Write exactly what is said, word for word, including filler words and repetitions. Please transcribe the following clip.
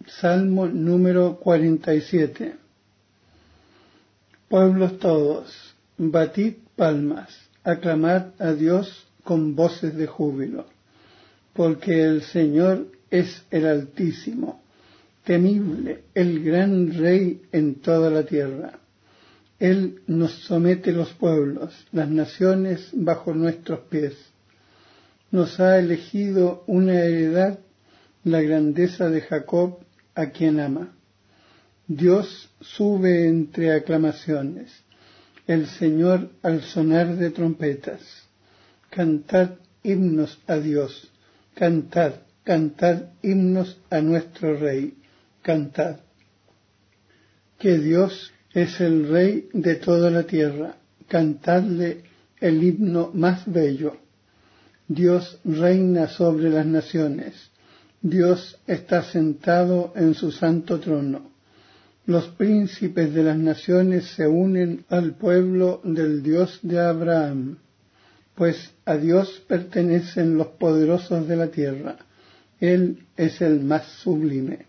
Salmo número cuarenta y siete. Pueblos todos, batid palmas, aclamad a Dios con voces de júbilo, porque el Señor es el Altísimo, temible, el gran Rey en toda la tierra. Él nos somete los pueblos, las naciones bajo nuestros pies. Nos ha elegido una heredad, la grandeza de Jacob, a quien ama. Dios sube entre aclamaciones, el Señor al sonar de trompetas. Cantad himnos a Dios, cantad, cantad himnos a nuestro Rey, cantad. Que Dios es el Rey de toda la tierra, cantadle el himno más bello. Dios reina sobre las naciones, Dios está sentado en su santo trono. Los príncipes de las naciones se unen al pueblo del Dios de Abraham, pues a Dios pertenecen los poderosos de la tierra, Él es el más sublime.